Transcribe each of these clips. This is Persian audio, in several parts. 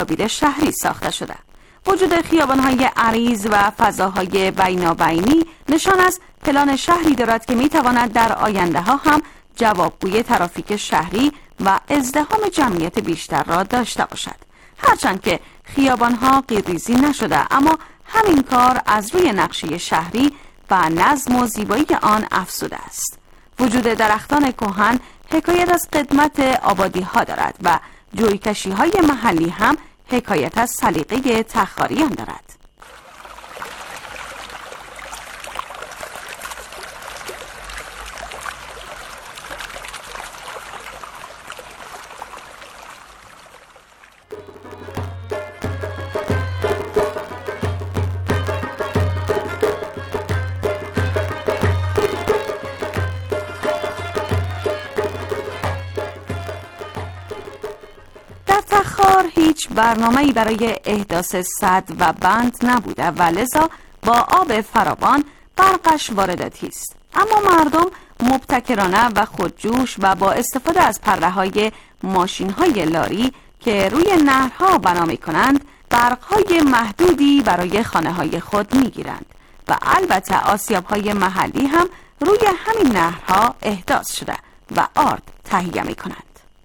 ارزیابی شهری ساخته شده. وجود خیابان‌های عریض و فضاهای بینابینی نشان از پلان شهری دارد که می‌تواند در آینده‌ها هم جوابگوی ترافیک شهری و ازدحام جمعیت بیشتر را داشته باشد. هرچند که خیابان‌ها قیرریزی نشده، اما همین کار از روی نقشه شهری و نظم و زیبایی آن افزوده است. وجود درختان کهن حکایت از قدمت آبادی‌ها دارد و جویکشی‌های محلی هم حکایت از سلیقه تخاریان دارد. تخار هیچ برنامه‌ای برای احداث سد و بند نبوده و لذا با آب فراوان برقش وارداتی است. اما مردم مبتکرانه و خودجوش و با استفاده از پره‌های ماشین‌های لاری که روی نهرها بنا می‌کنند، برق‌های محدودی برای خانه‌های خود می‌گیرند و البته آسیاب‌های محلی هم روی همین نهرها احداث شده و آرد تهیه می‌کنند.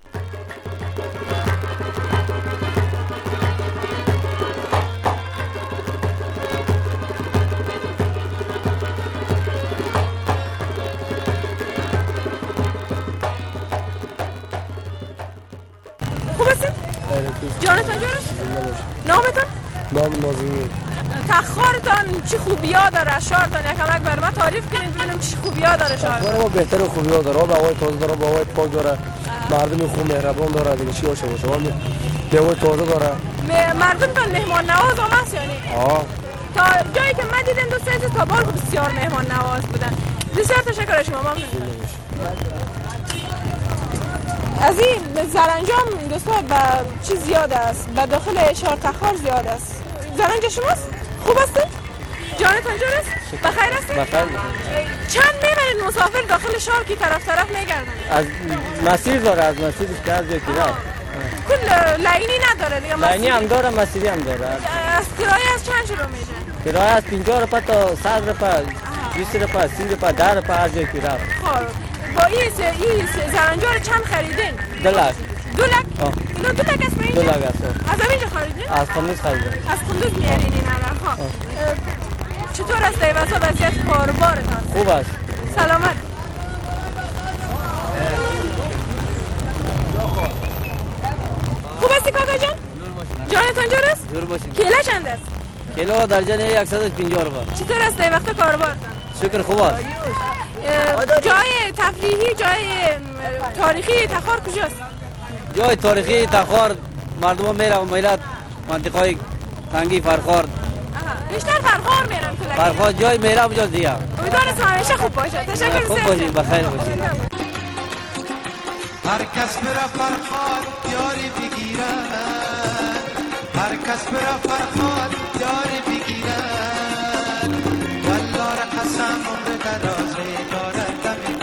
جانتان جانست؟ نامتان؟ نام نازمی. تخارتان چی خوبی‌ها داره؟ شهرتان یکمک بر ما تعریف کنید ببینم چی خوبی‌ها داره شهر. تخار ما بهتر خوبی‌ها داره. آب هوای تازه داره، هوای پاک داره. مردم خوب مهربان داره. دیگه چی باشه؟ هوای تازه داره. مردمتان مهمان نواز هم هست یعنی؟ تا جایی که من دیدم دو سه تا بار بسیار مهمان نواز بودن. بسیار تشکر از شما. ممنون. از این زرنجام دوستان با چی زیاد است؟ به داخل شهر تخار زیاد است. زرنج شماست؟ خوب هستید؟ جانتان جانست؟ بخیر هستید؟ بخیر. چند میبرید مسافر داخل شهر که طرف میگردن؟ از مسیر داره، از مسیر بیشتر از یکی راه. کل لاینی نداره دیگه؟ لاینی هم داره، مسیری هم داره. از کرایه از چند رو میده؟ کرایه از 50 روپیه تا 100 روپیه، 20 روپیه، 30 روپیه، 10 روپیه از یکی راه. خب با این زرنجا رو چند خریدین؟ 2 لک. 2 لک؟ اینو 2 لک است اینجا؟ 2 لک است. از اینجا خریدین؟ از قندوز خریدیم. از قندوز میارین این ها. چطور است دیوزا وضعیت کاروبارتان؟ خوب است. سلامت. خوب هستی کاکا جان؟ جانتان جور است؟ جور باشین. کیله چند است؟ کیلو درجه 150 روپیه. چطور است این وقت کاروبارتان؟ شکر خوب است. جای تفریحی، جای تاریخی تخار کجاست؟ جای تاریخی تخار مردم میرن و میرن منطقه تنگی فرخار. بیشتر فرخار میرن کلا. فرخار جای میرن اونجا دیگه. امیدوارم همیشه خوب باشه. تشکر. خوب باشید، بخیر باشید. هر کس برا فرخار یاری بگیرد، هر کس برا فرخار یاری بگیرد، والله قسم عمر درازه دارد دمی،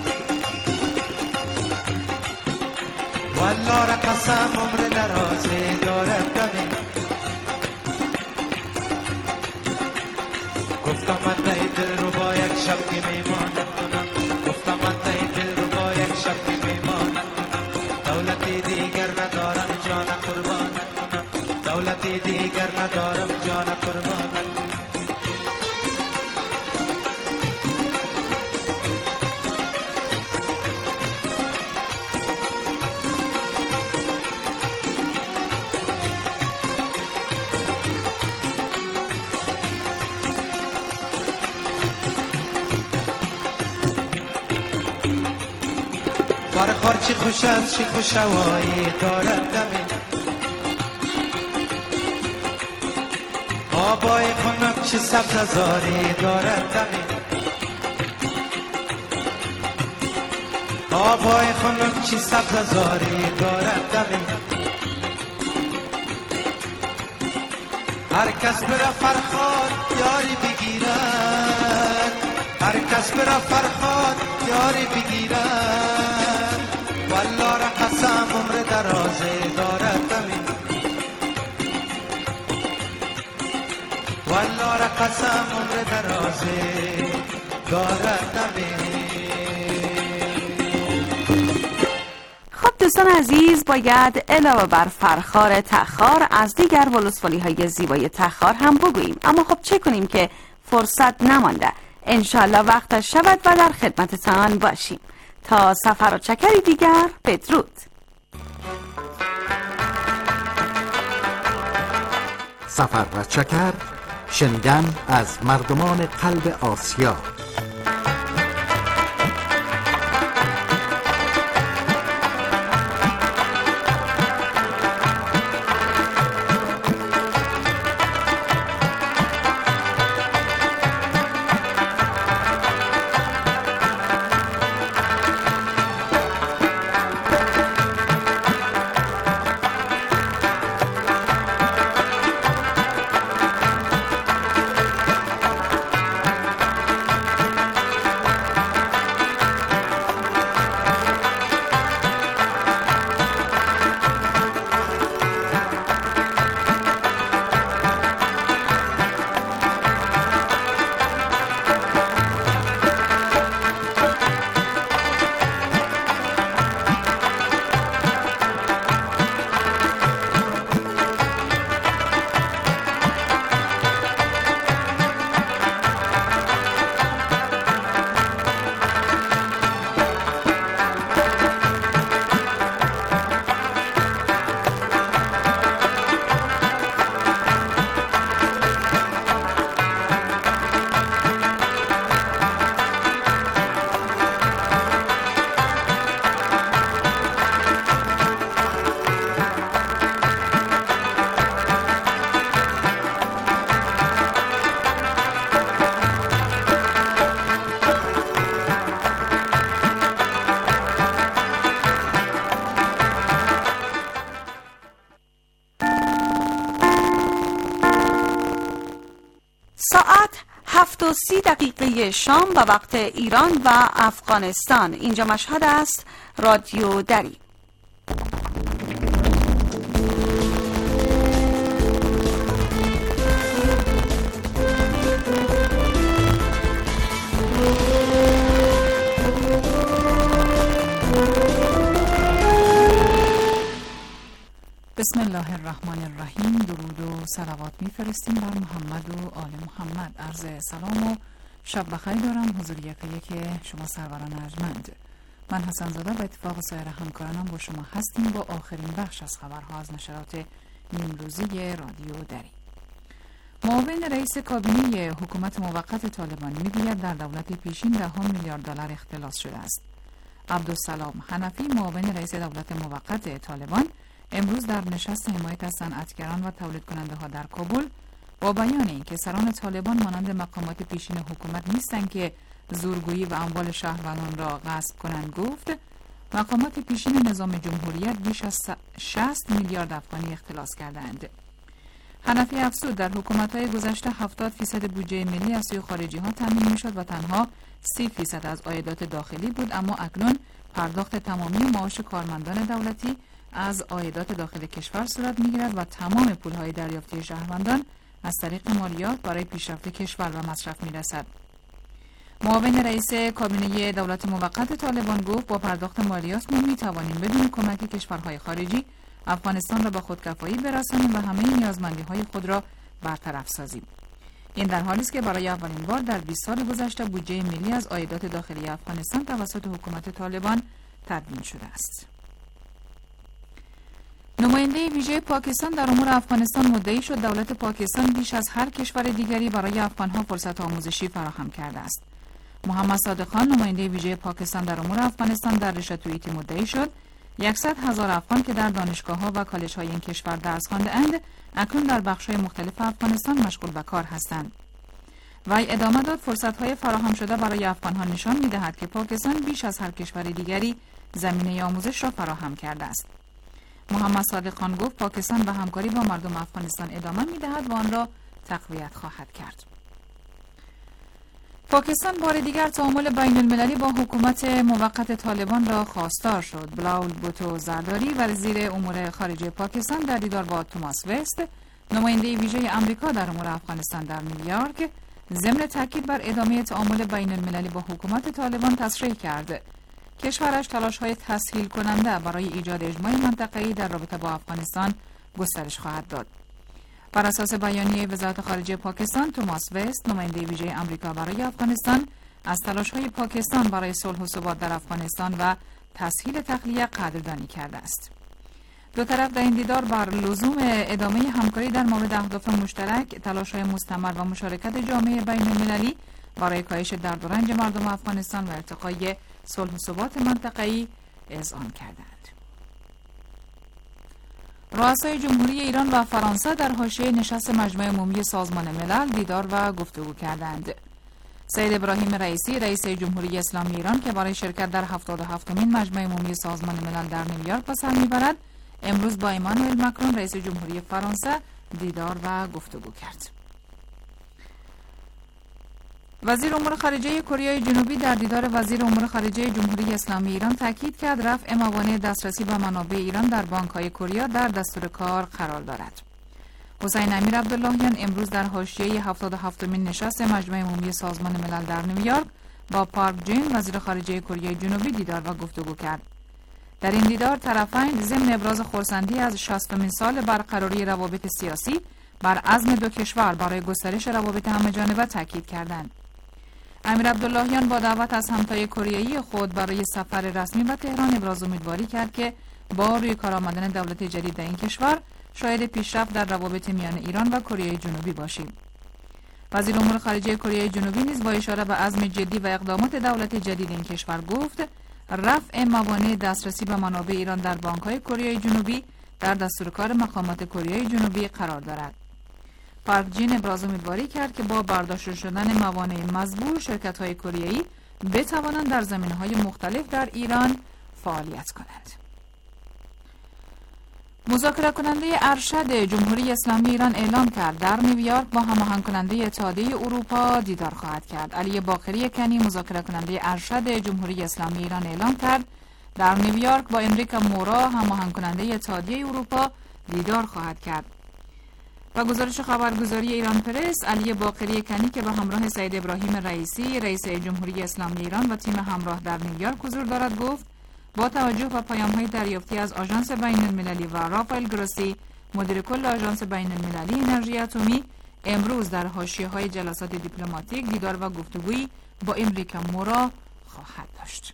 والله قسم عمر درازه دارد دمی. گفتم من ای دل رو با یک شب که میمانم کنم، گفتم من ای دل رو با یک شب که میمانم کنم، دولتی دیگر ندارم جان قربان کنم، دولتی دیگر ندارم جان قربان کنم. فرخار چی خوش است، چی خوش هوایی دارد دمی، آبای خنک چه سبززاری دارد دمی، آبای خنک چه سبززاری دارد دمی. هر کس برا فرخار یاری بگیرد، هر کس برا فرخار یاری بگیرد، والله را قسم عمر درازه دارد دمی، والله را قسم عمر درازه دارد نمی. خب دوستان عزیز، باید علاوه بر فرخار تخار از دیگر ولوسوالی های زیبای تخار هم بگوییم، اما خب چه کنیم که فرصت نمانده. انشالله وقتش شود و در خدمتتان باشیم. تا سفر و چکری دیگر، بدرود. سفر و چکر، شنیدن از مردمان قلب آسیا. ساعت 7:30 شام به وقت ایران و افغانستان. اینجا مشهد است، رادیو دری. بسم الله الرحمن الرحیم. درود و صلوات میفرستیم بر محمد و آل محمد. عرض سلام و شب بخیر دارم حضور یک شما سروران ارجمند. من حسن زاده به اتفاق سایر همکارانم با شما هستیم با آخرین بخش از خبرها از نشرات نیمروزی رادیو دری. معاون رئیس کابینه حکومت موقت طالبان میگوید در دولت پیشین $10 میلیارد اختلاس شده است. عبدالسلام حنفی، معاون رئیس دولت موقت طالبان، امروز در نشست حمایت از صنعتگران و تولید کننده ها در کابل با بیان اینکه سران طالبان مانند مقامات پیشین حکومت نیستند که زورگویی و اموال شهروندان را غصب کنند گفت مقامات پیشین نظام جمهوریت بیش از 60 میلیارد افغانی اختلاس کردند. حنفی افزود در حکومت‌های گذشته 70% بودجه ملی از سوی خارجی‌ها تامین می‌شد و تنها 30% از عایدات داخلی بود، اما اکنون پرداخت تمامی معاش کارمندان دولتی از عایدات داخل کشور صورت می‌گیرد و تمام پول‌های دریافتی شهروندان از طریق مالیات برای پیشرفت کشور و مصرف می‌رسد. معاون رئیس کابینه دولت موقت طالبان گفت با پرداخت مالیات ما می‌توانیم بدون کمک کشورهای خارجی افغانستان را به خودکفایی برسانیم و همه نیازمندی‌های خود را برطرف سازیم. این در حالی است که برای اولین بار در 20 سال گذشته بودجه ملی از عایدات داخلی افغانستان توسط حکومت طالبان تدوین شده است. نماینده ویژه پاکستان در امور افغانستان مدعی شد دولت پاکستان بیش از هر کشور دیگری برای افغانها فرصت آموزشی فراهم کرده است. محمد صادق خان، نماینده ویژه پاکستان در امور افغانستان، در رشته توییتی مدعی شد 100,000 افغان که در دانشگاه‌ها و کالج‌های این کشور درس خوانده‌اند اکنون در بخش‌های مختلف افغانستان مشغول به کار هستند. وی ادامه داد فرصت‌های فراهم شده برای افغان‌ها نشان می‌دهد که پاکستان بیش از هر کشور دیگری زمینه آموزش را فراهم کرده است. محمد صادق خان گفت پاکستان به همکاری با مردم افغانستان ادامه می‌دهد و آن را تقویت خواهد کرد. پاکستان بار دیگر تعامل بین المللی با حکومت موقت طالبان را خواستار شد. بلاول بوتو زرداری، وزیر امور خارجه پاکستان، در دیدار با توماس وست، نماینده ویژه آمریکا در امور افغانستان در نیویورک ضمن تاکید بر ادامه تعامل بین المللی با حکومت طالبان تصریح کرد کشورش تلاش‌های تسهیل کننده برای ایجاد اجماع منطقه‌ای در رابطه با افغانستان گسترش خواهد داد. بر اساس بیانیه وزارت خارجه پاکستان، توماس وست، نماینده ویژه آمریکا برای افغانستان، از تلاش‌های پاکستان برای صلح و ثبات در افغانستان و تسهیل تخلیه قدردانی کرده است. دو طرف در این دیدار بر لزوم ادامه همکاری در مورد اهداف مشترک، تلاش‌های مستمر و مشارکت جامعه بین‌المللی برای کاهش درد و رنج مردم افغانستان و ارتقای صلح و ثبات منطقه‌ای اذعان کردند. رؤسای جمهوری ایران و فرانسه در حاشیه نشست مجمع عمومی سازمان ملل دیدار و گفتگو کردند. سید ابراهیم رئیسی، رئیس جمهوری اسلامی ایران که برای شرکت در 77مین مجمع عمومی سازمان ملل در نیویورک به سر میبرد، امروز با ایمانوئل ماکرون رئیس جمهوری فرانسه دیدار و گفتگو کرد. وزیر امور خارجه کره جنوبی در دیدار وزیر امور خارجه جمهوری اسلامی ایران تاکید کرد رفع موانع دسترسی به منابع ایران در بانک‌های کره در دستور کار قرار دارد. حسین امیر عبداللهیان امروز در حاشیه 77مین نشست مجمع عمومی سازمان ملل در نیویورک با پارک جین وزیر خارجه کره جنوبی دیدار و گفتگو کرد. در این دیدار طرفین ضمن ابراز خرسندی از 60مین سال برقراری روابط سیاسی بر عزم دو کشور برای گسترش روابط همه‌جانبه تاکید کردند. امیر عبداللهیان با دعوت از همتای کره‌ای خود برای سفر رسمی به تهران ابراز امیدواری کرد که با روی کار آمدن دولت جدید در این کشور شاهد پیشرفت در روابط میان ایران و کره جنوبی باشیم. وزیر امور خارجه کره جنوبی نیز با اشاره به عزم جدی و اقدامات دولت جدید این کشور گفت رفع موانع دسترسی به منابع ایران در بانک‌های کره جنوبی در دستورکار مقامات کره جنوبی قرار دارد. پارک جین ابراز امیدواری کرد که با برداشته شدن موانع مزبور شرکت‌های کره‌ای بتوانند در زمینه‌های مختلف در ایران فعالیت کنند. مذاکره کننده ارشد جمهوری اسلامی ایران اعلام کرد در نیویورک با هماهنگ کننده اتحادیه اروپا دیدار خواهد کرد. علی باقری کنی، مذاکره کننده ارشد جمهوری اسلامی ایران اعلام کرد در نیویورک با انریکا مورا، هماهنگ کننده اتحادیه اروپا دیدار خواهد کرد. با گزارش خبرگزاری ایران پرس، علی باقری کنی که به همراه سید ابراهیم رئیسی، رئیس جمهوری اسلامی ایران و تیم همراه در نیویورک حضور دارد گفت با توجه به پیام‌های دریافتی از آژانس بین‌المللی و رافائل گروسی، مدیر کل آژانس بین‌المللی انرژی اتمی، امروز در حاشیه‌های جلسات دیپلماتیک دیدار و گفتگویی با انریکا مورا خواهد داشت.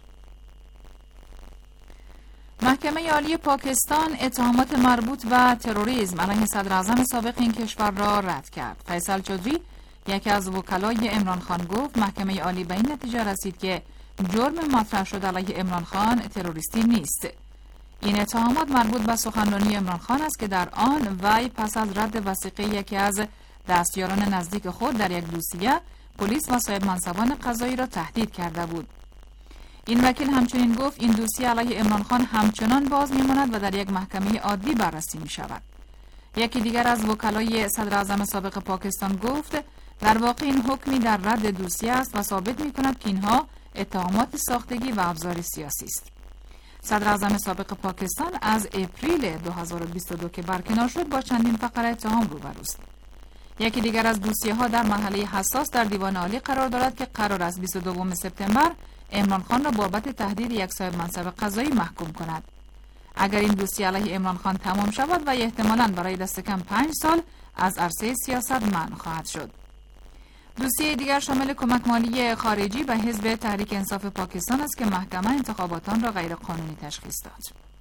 محکمه عالی پاکستان اتهامات مربوط به تروریسم علیه صدراعظم سابق این کشور را رد کرد. فیصل چودری، یکی از وکلای عمران خان، گفت محکمه عالی به این نتیجه رسید که جرم مطرح شده علیه عمران خان تروریستی نیست. این اتهامات مربوط به سخنرانی عمران خان است که در آن وی پس از رد وثیقه یکی از دستیاران نزدیک خود در یک دوسیه پلیس و صاحب منصبان قضایی را تهدید کرده بود. این وکیل همچنین گفت این دوسیه علیه عمران خان همچنان باز میماند و در یک محکمه عادی بررسی می شود. یکی دیگر از وکلای صدراعظم سابق پاکستان گفت در واقع این حکمی در رد دوسیه است و ثابت می کند که اینها اتهامات ساختگی و ابزار سیاسی است. صدراعظم سابق پاکستان از اپریل 2022 که برکنار شد با چندین فقره اتهام روبروست. یکی دیگر از دوسیه‌ها در مرحله حساس در دیوان عالی قرار دارد که قرار است 22 سپتامبر عمران خان را بابت تهدید یک صاحب منصب قضایی محکوم کند. اگر این دوسیه علیه عمران خان تمام شود و احتمالاً برای دست کم 5 سال از عرصه سیاست منع خواهد شد. دوسیه دیگر شامل کمک مالی خارجی به حزب تحریک انصاف پاکستان است که محکمه انتخابات آن را غیر قانونی تشخیص داد.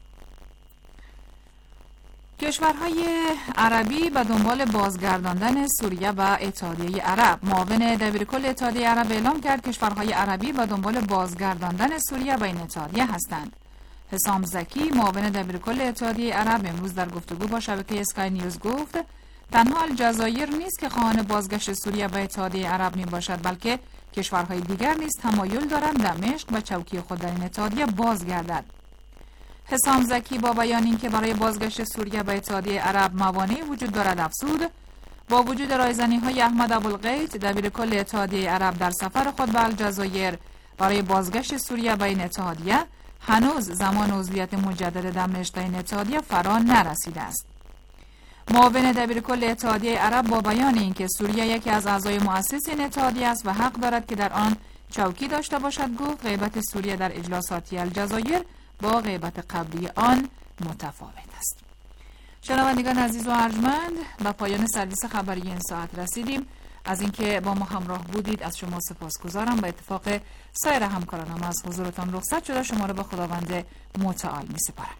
کشورهای عربی به دنبال بازگرداندن سوریه به اتحادیه عرب. معاون دبیرکل اتحادیه عرب اعلام کرد کشورهای عربی به دنبال بازگرداندن سوریه به این اتحادیه هستند. حسام زکی، معاون دبیرکل اتحادیه عرب، امروز در گفتگو با شبکه اسکای نیوز گفت تنها الجزایر نیست که خواهان بازگشت سوریه به اتحادیه عرب می باشد، بلکه کشورهای دیگر نیز تمایل دارند دمشق به چوکی خود در این اتحادیه بازگردد. حسام زکی با بیان اینکه برای بازگشت سوریه به اتحادیه عرب موانعی وجود دارد افزود با وجود رایزنی‌های احمد ابوالغیث دبیرکل اتحادیه عرب در سفر خود به الجزایر برای بازگشت سوریه به این اتحادیه، هنوز زمان عضویت مجدد دمشق در این اتحادیه فرا نرسیده است. معاون دبیرکل اتحادیه عرب با بیان اینکه سوریه یکی از اعضای مؤسس این اتحادیه است و حق دارد که در آن چوکی داشته باشد، گفت غیبت سوریه در اجلاساتی الجزایر با غیبت قبلی آن متفاوت است. شنوندگان عزیز و ارجمند، به پایان سرویس خبری این ساعت رسیدیم. از اینکه با ما همراه بودید از شما سپاسگزارم. به اتفاق سایر همکارانم از حضورتان رخصت شده شما را به خداوند متعال می‌سپارم.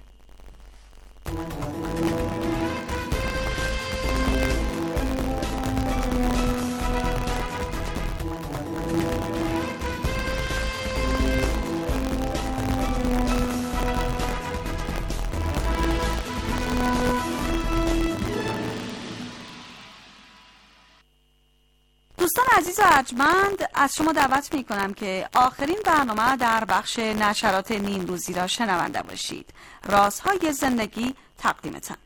دوستان عزیز و ارجمند، از شما دعوت می کنم که آخرین برنامه در بخش نشرات نیم روزی را شنونده باشید. رازهای زندگی تقدیمتان.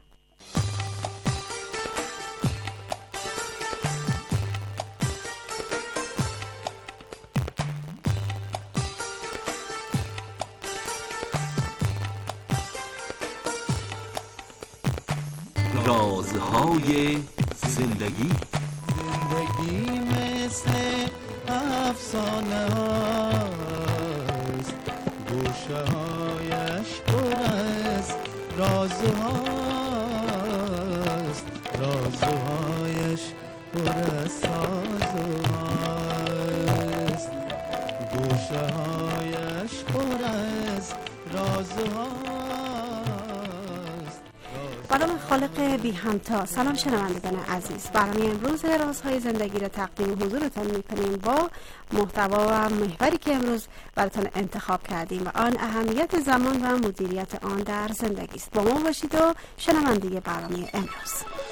رازهای زندگی. زندگی مثل افسانه هاست، گوشه هایش پر از رازهاست، رازهایش پر از سازهاست، گوشه هایش پر از رازهاست. سلام خالق بی همتا. سلام شنوندگان عزیز، برنامه امروز رازهای زندگی را تقدیم حضورتان می‌کنیم با محتوا و محوری که امروز براتون انتخاب کردیم و آن اهمیت زمان و مدیریت آن در زندگی است. با ما باشید و شنونده برنامه امروز.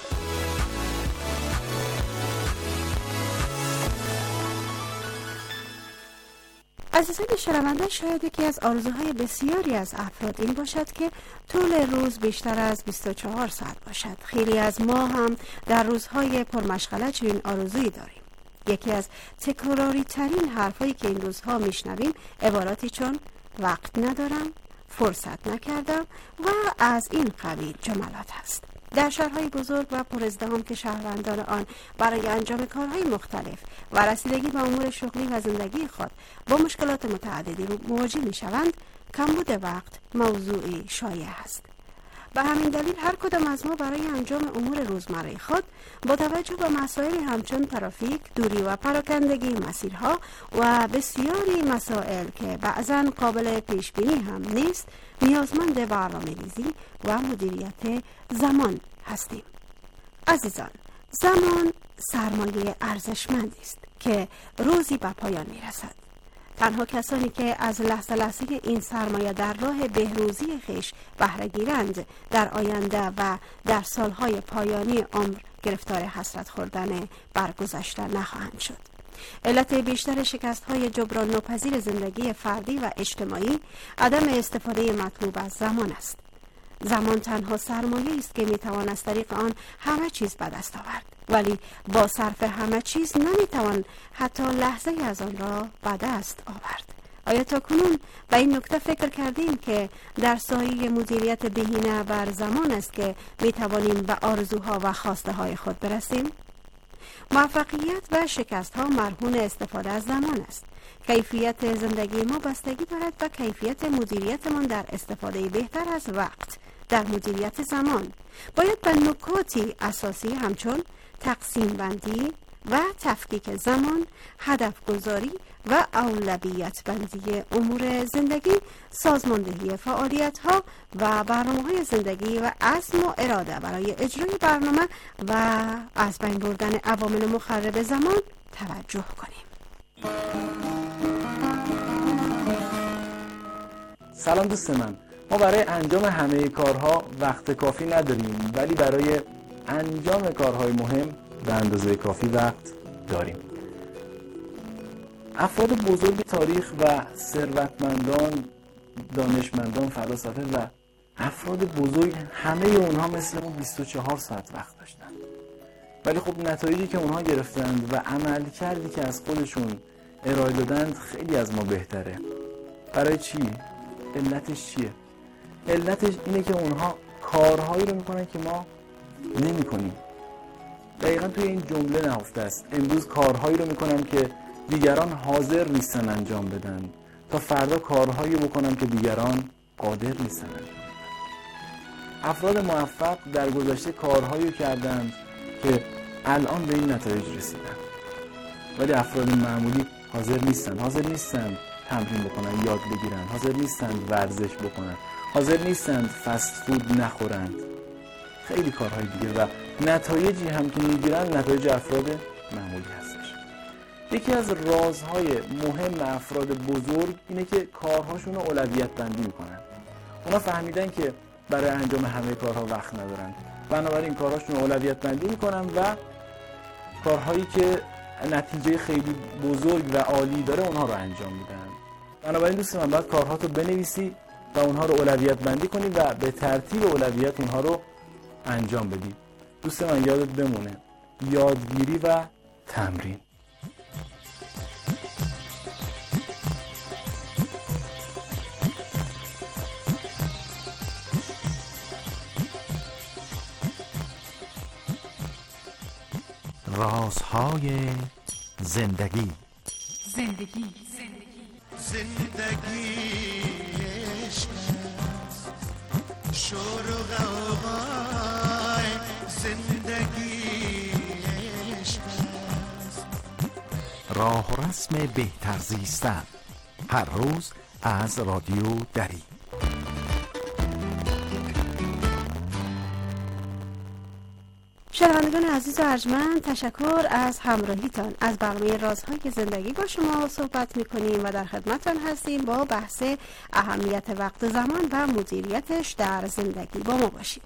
عزیزان شنونده، شاید یکی از آرزوهای بسیاری از افراد این باشد که طول روز بیشتر از 24 ساعت باشد. خیلی از ما هم در روزهای پرمشغله چنین آرزویی داریم. یکی از تکراری ترین حرفایی که این روزها میشنویم عباراتی چون وقت ندارم، فرصت نکردم و از این قبیل جملات هست. در شهرهای بزرگ و پرازدحام که شهروندان آن برای انجام کارهای مختلف و رسیدگی به امور شغلی و زندگی خود با مشکلات متعددی مواجه می‌شوند، کمبود وقت موضوعی شایع است. به همین دلیل هر کدام از ما برای انجام امور روزمره خود با توجه به مسائل همچون ترافیک، دوری و پراکندگی مسیرها و بسیاری مسائل که بعضاً قابل پیش بینی هم نیست، نیازمند برنامه‌ریزی و مدیریت زمان هستیم. عزیزان، زمان سرمایه ارزشمندی است که روزی به پایان میرسد. تنها کسانی که از لحظه لحظه این سرمایه در راه بهروزی خویش بهره گیرند در آینده و در سالهای پایانی عمر گرفتار حسرت خوردن برگذشته نخواهند شد. علت بیشتر شکست‌های جبران ناپذیر زندگی فردی و اجتماعی عدم استفاده مطلوب از زمان است. زمان تنها سرمایه است که میتوان از طریق آن همه چیز به دست آورد، ولی با صرف همه چیز نمیتوان حتی لحظه از آن را به دست آورد. آیا تا کنون به این نکته فکر کردیم که در سایه مدیریت بهینه بر زمان است که میتوانیم به آرزوها و خواسته های خود برسیم؟ موفقیت و شکست ها مرهون استفاده از زمان است. کیفیت زندگی ما بستگی دارد به کیفیت مدیریتمان در استفاده بهتر از وقت در مدیریت زمان. باید به نکاتی اساسی همچون تقسیم بندی و تفکیک زمان، هدف گذاری و اولویت بندی امور زندگی، سازماندهی فعالیت ها و برنامه های زندگی و عزم و اراده برای اجرای برنامه و از بین بردن عوامل مخرب زمان توجه کنیم. سلام دوست من، ما برای انجام همه کارها وقت کافی نداریم، ولی برای انجام کارهای مهم به اندازه کافی وقت داریم. افراد بزرگ تاریخ و ثروتمندان، دانشمندان، فلاسفه و افراد بزرگ همه اونها مثل ما 24 ساعت وقت داشتن، ولی خب نتایجی که اونها گرفتند و عمل کردی که از خودشون ارائه دادند خیلی از ما بهتره. برای چی؟ علتش چیه؟ علتش اینه که اونها کارهایی رو میکنن که ما نمی‌کنیم. دقیقاً توی این جمله نهفته است. امروز کارهایی رو میکنم که دیگران حاضر نیستن انجام بدن تا فردا کارهایی بکنم که دیگران قادر نیستن انجام بدن. افراد موفق در گذشته کارهایی کردند که الان به این نتایج رسیدن، ولی افراد معمولی حاضر نیستن تمرین بکنن، یاد بگیرن، حاضر نیستن ورزش بکنن، حاضر نیستن فست فود نخورند، خیلی کارهای دیگه، و نتایجی هم که میگیرن نتایج افراد معمولی هستش. یکی از رازهای مهم افراد بزرگ اینه که کارهاشون رو اولویت بندی میکنن. اونا فهمیدن که برای انجام همه کارها وقت ندارن، بنابراین کارهاشون رو اولویت بندی میکنن و کارهایی که نتیجه خیلی بزرگ و عالی داره اونها رو انجام میدن. بنابراین دوست من باید کارهاتو بنویسی و اونها رو اولویت بندی کنی و به ترتیب اولویت اونها رو انجام بدی. دوست من یادت بمونه، یادگیری و تمرین. رازهای زندگی. زندگی عشق شور و غوغای زندگی عشق راه و رسم بهتر زیستن، هر روز از رادیو دری. شنوندگان عزیز و ارجمند، تشکر از همراهیتان. از برنامه رازهای زندگی با شما صحبت می‌کنیم و در خدمتتان هستیم با بحث اهمیت وقت زمان و مدیریتش در زندگی. با ما باشید.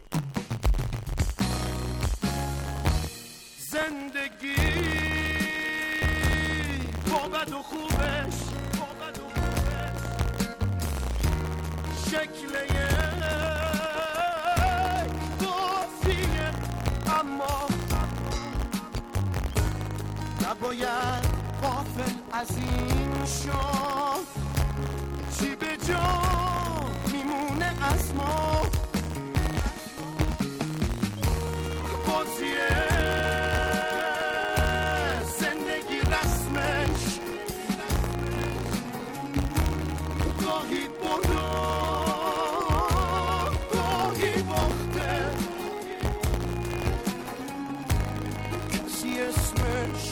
زندگی با بد و خوبش شکل نباید غافل از این شد، چی به جا میمونه از ما. بازیه زندگی رسمش گاهی برده گاهی باخته، کسی اسمش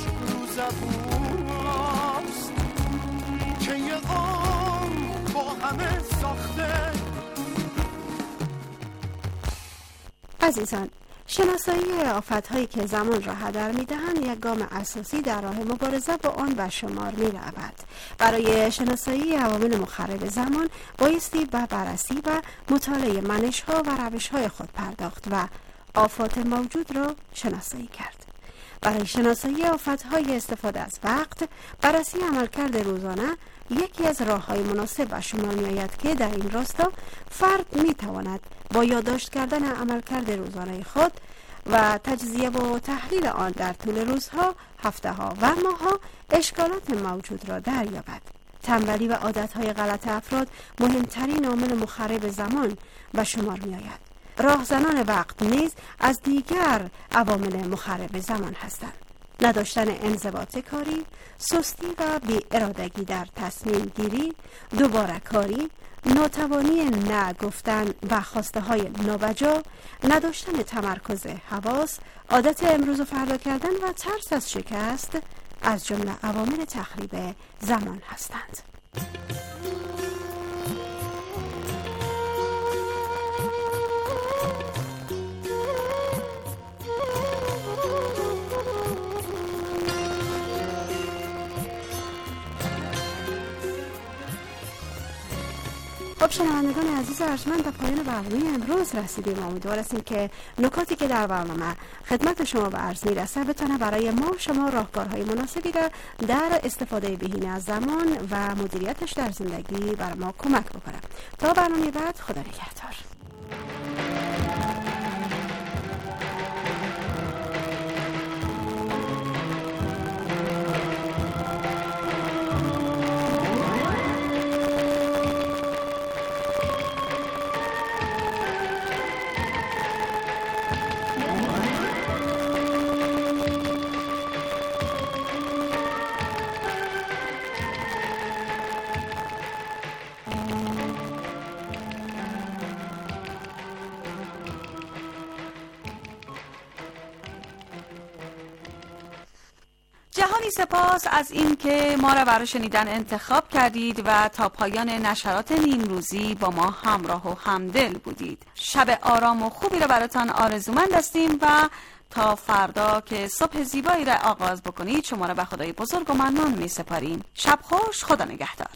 زبونست که یه آن با همه ساخته. عزیزان، شناسایی آفت‌هایی که زمان را هدر می‌دهند یک گام اساسی در راه مبارزه با آن به شمار می‌رود. برای شناسایی عوامل مخرب زمان بایستی به بررسی و مطالعه منش‌ها و روش‌های خود پرداخت و آفات موجود را شناسایی کرد. برای شناسایی آفت‌های استفاده از وقت، بررسی عملکرد روزانه یکی از راه‌های مناسب به شمار می‌آید که در این راستا فرد می‌تواند با یادداشت کردن عملکرد روزانه خود و تجزیه و تحلیل آن در طول روزها، هفته‌ها و ماه‌ها اشکالات موجود را دریابد. تنبلی و عادت‌های غلط افراد مهمترین عامل مخرب زمان به شمار می‌آید. راهزنان وقت نیز از دیگر عوامل مخرب زمان هستند. نداشتن انضباط کاری، سستی و بی‌ارادگی در تصمیم گیری، دوباره کاری، ناتوانی نه گفتن و خواسته های نابجا، نداشتن تمرکز حواس، عادت امروز و فردا کردن و ترس از شکست از جمله عوامل تخریب زمان هستند. خب شنوندگان عزیز و ارجمند، به پایان برنامه امروز رسیدیم. امیدوار هستیم که نکاتی که در برنامه خدمت شما به عرض میرسه بتونه برای ما شما راهکارهای مناسبی را در استفاده بهینه از زمان و مدیریتش در زندگی بر ما کمک بکنه. تا برنامه بعد، خدا نگهدار. جهانی سپاس از این که ما را برای شنیدن انتخاب کردید و تا پایان نشرات نیمروزی با ما همراه و همدل بودید. شب آرام و خوبی را براتان آرزومند هستیم و تا فردا که صبح زیبایی را آغاز بکنید شما را به خدای بزرگ و منان می سپاریم. شب خوش، خدا نگهدار.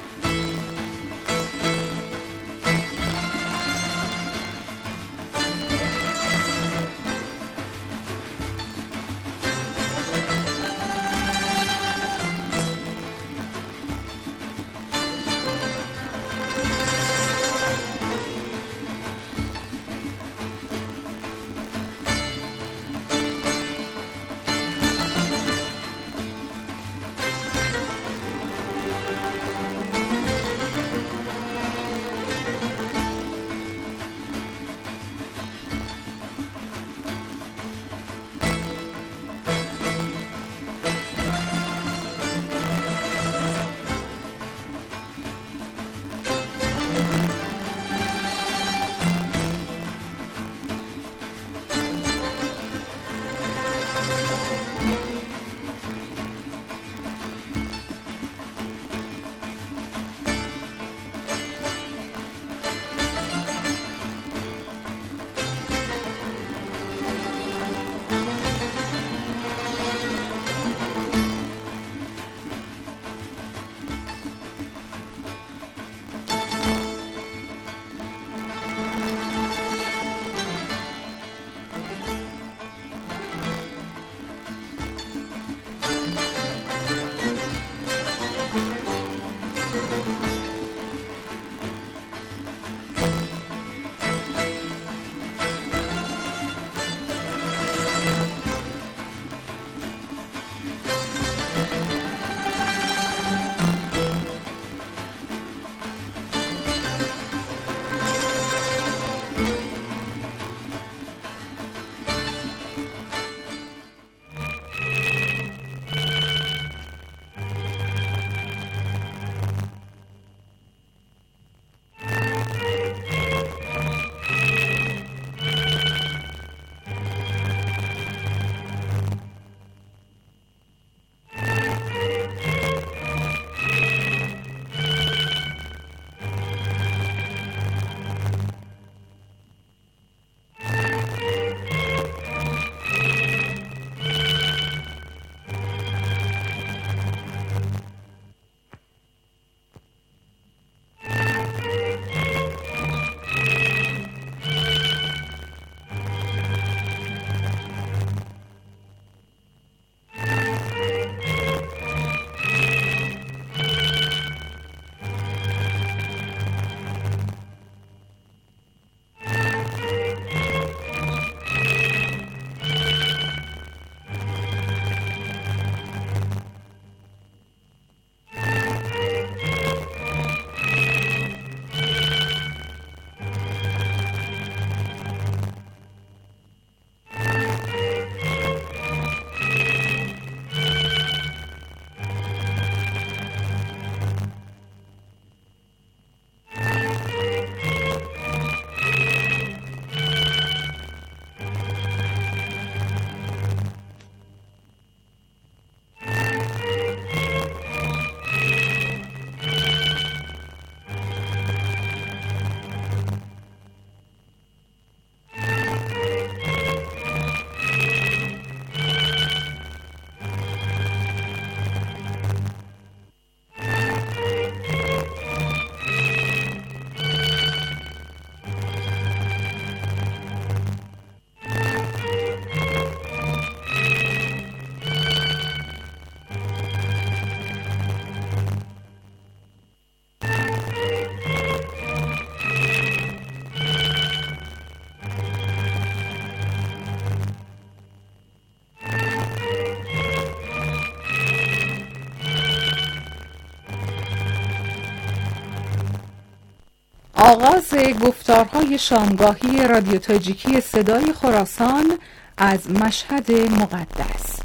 آغاز گفتارهای شامگاهی رادیو تاجیکی صدای خراسان از مشهد مقدس.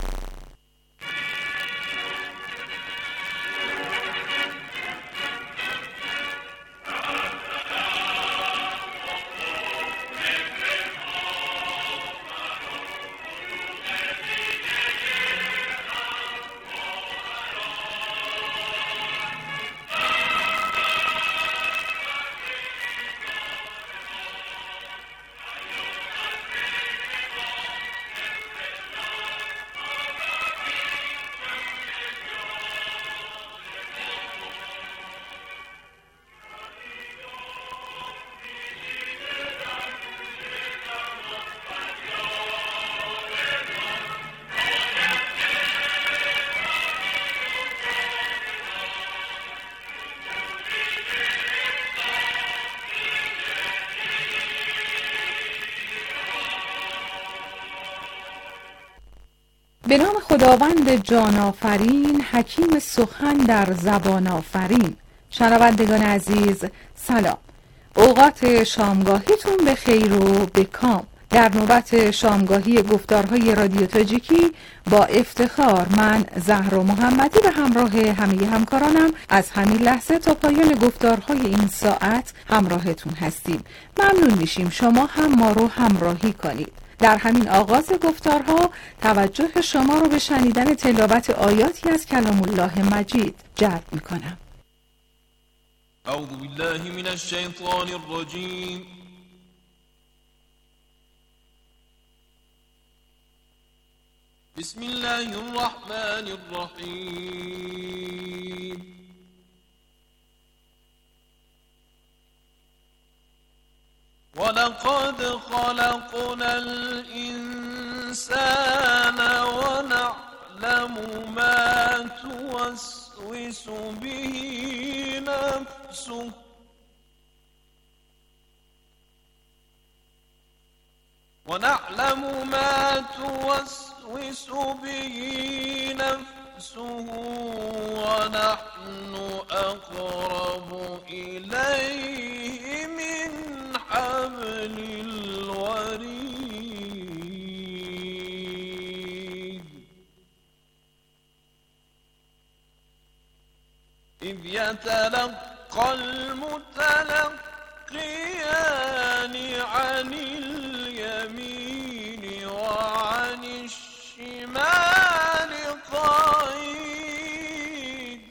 به نام خداوند جان آفرین، حکیم سخن در زبان آفرین. شنوندگان عزیز سلام، اوقات شامگاهیتون به خیر و به کام. در نوبت شامگاهی گفتارهای رادیو تاجیکی با افتخار من زهرا محمدی به همراه همه همکارانم از همین لحظه تا پایان گفتارهای این ساعت همراهتون هستیم. ممنون میشیم شما هم ما رو همراهی کنید. در همین آغاز گفتارها توجه شما رو به شنیدن تلاوت آیاتی از کلام الله مجید جلب میکنم. اعوذ بالله من الشیطان الرجیم. بسم الله الرحمن الرحیم. ولقد خلقنا الإنسان ونعلم ما توسوس به نفسه ونحن أقرب إليه من حبل الوريد إذ يتلقى المتلقيان عن اليمين وعن الشمال قعيد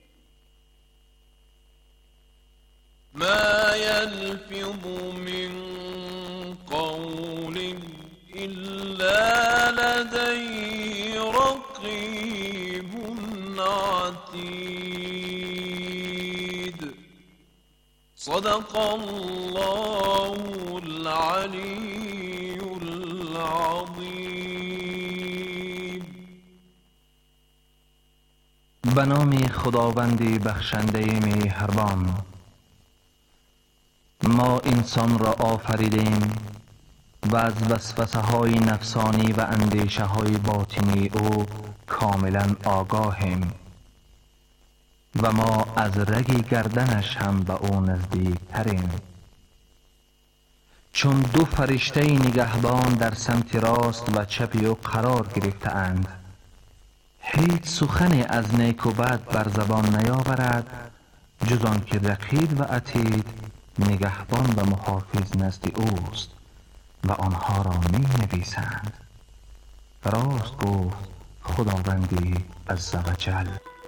ما يلفظ من قول إلا لديه رقيب عتيد. صدق الله العلي العظيم. به نام خداوند بخشنده مهربان. ما انسان را آفریدیم و از وسوسه های نفسانی و اندیشه های باطنی او کاملا آگاهیم و ما از رگ گردنش هم به او نزدیک تریم. چون دو فرشته نگهبان در سمت راست و چپ او قرار گرفته‌اند، هیچ سخنی از نیک و بد بر زبان نیاورد جز آنکه رقیب و عتید نگهبان و محافظ نزد اوست و آنها را می نویسند. راست گفت خداوندی عزوجل.